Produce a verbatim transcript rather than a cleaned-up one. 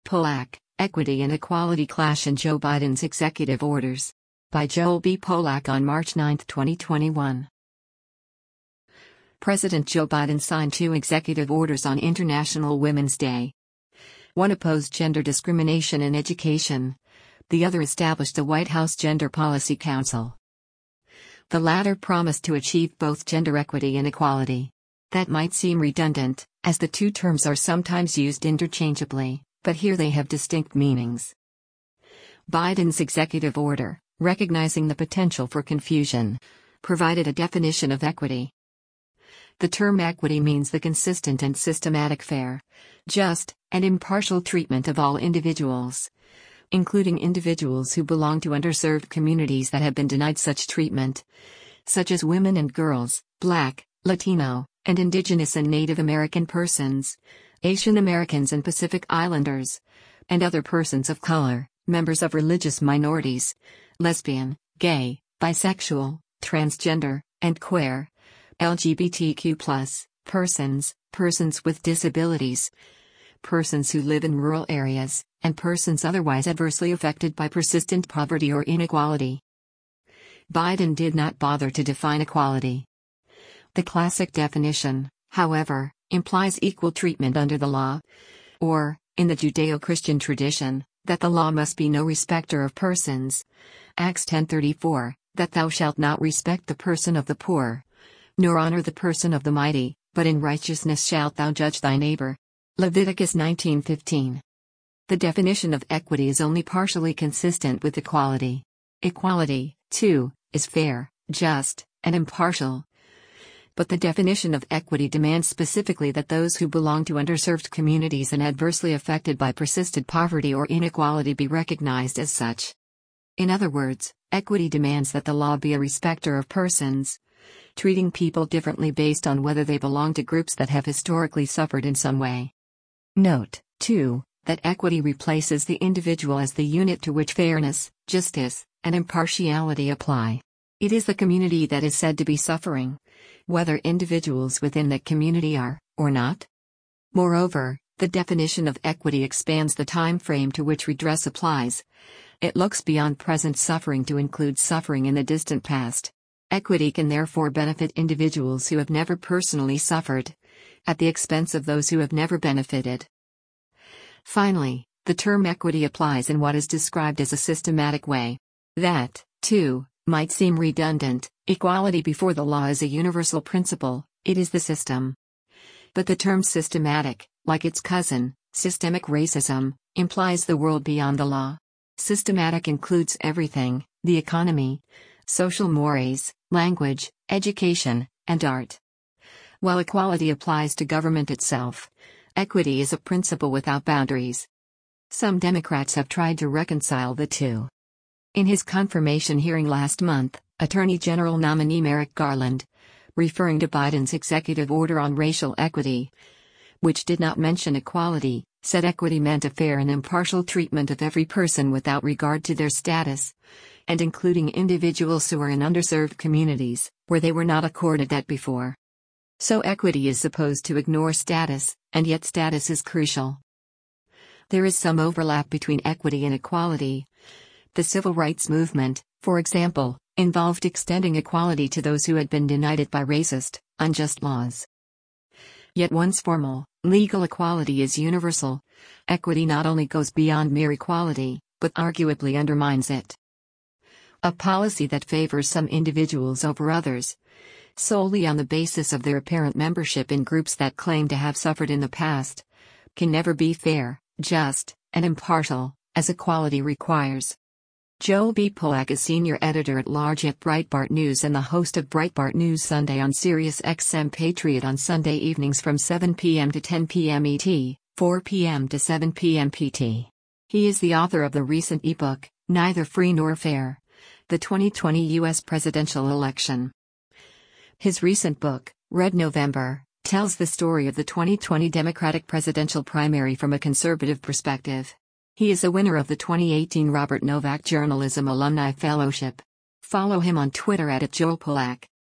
Polak, Equity and Equality Clash in Joe Biden's Executive Orders. By Joel B. Polak on March ninth, twenty twenty-one. President Joe Biden signed two executive orders on International Women's Day. One opposed gender discrimination in education. The other established the White House Gender Policy Council. The latter promised to achieve both gender equity and equality. That might seem redundant, as the two terms are sometimes used interchangeably, but here they have distinct meanings. Biden's executive order, recognizing the potential for confusion, provided a definition of equity. The term equity means the consistent and systematic fair, just, and impartial treatment of all individuals, including individuals who belong to underserved communities that have been denied such treatment, such as women and girls, Black, Latino, and Indigenous and Native American persons, Asian Americans and Pacific Islanders, and other persons of color, members of religious minorities, lesbian, gay, bisexual, transgender, and queer, L G B T Q plus, persons, persons with disabilities, persons who live in rural areas, and persons otherwise adversely affected by persistent poverty or inequality. Biden did not bother to define equality. The classic definition, however, implies equal treatment under the law, or, in the Judeo-Christian tradition, that the law must be no respecter of persons. Acts ten thirty-four, that thou shalt not respect the person of the poor, nor honor the person of the mighty, but in righteousness shalt thou judge thy neighbor. Leviticus nineteen fifteen. The definition of equity is only partially consistent with equality. Equality, too, is fair, just, and impartial. But the definition of equity demands specifically that those who belong to underserved communities and adversely affected by persistent poverty or inequality be recognized as such. In other words, equity demands that the law be a respecter of persons, treating people differently based on whether they belong to groups that have historically suffered in some way. Note, too, that equity replaces the individual as the unit to which fairness, justice, and impartiality apply. It is the community that is said to be suffering, whether individuals within that community are, or not. Moreover, the definition of equity expands the time frame to which redress applies. It looks beyond present suffering to include suffering in the distant past. Equity can therefore benefit individuals who have never personally suffered, at the expense of those who have never benefited. Finally, the term equity applies in what is described as a systematic way. That, too, might seem redundant. Equality before the law is a universal principle, it is the system. But the term systematic, like its cousin, systemic racism, implies the world beyond the law. Systematic includes everything: the economy, social mores, language, education, and art. While equality applies to government itself, equity is a principle without boundaries. Some Democrats have tried to reconcile the two. In his confirmation hearing last month, Attorney General nominee Merrick Garland, referring to Biden's executive order on racial equity, which did not mention equality, said equity meant a fair and impartial treatment of every person without regard to their status, and including individuals who are in underserved communities, where they were not accorded that before. So equity is supposed to ignore status, and yet status is crucial. There is some overlap between equity and equality. The civil rights movement, for example, involved extending equality to those who had been denied it by racist, unjust laws. Yet once formal, legal equality is universal. Equity not only goes beyond mere equality, but arguably undermines it. A policy that favors some individuals over others, solely on the basis of their apparent membership in groups that claim to have suffered in the past, can never be fair, just, and impartial, as equality requires. Joel B. Polak is senior editor-at-large at Breitbart News and the host of Breitbart News Sunday on Sirius X M Patriot on Sunday evenings from seven p m to ten p m E T, four p m to seven p m P T. He is the author of the recent ebook, Neither Free Nor Fair: The twenty twenty U S Presidential Election. His recent book, Red November, tells the story of the twenty twenty Democratic presidential primary from a conservative perspective. He is a winner of the twenty eighteen Robert Novak Journalism Alumni Fellowship. Follow him on Twitter at Joel Polak.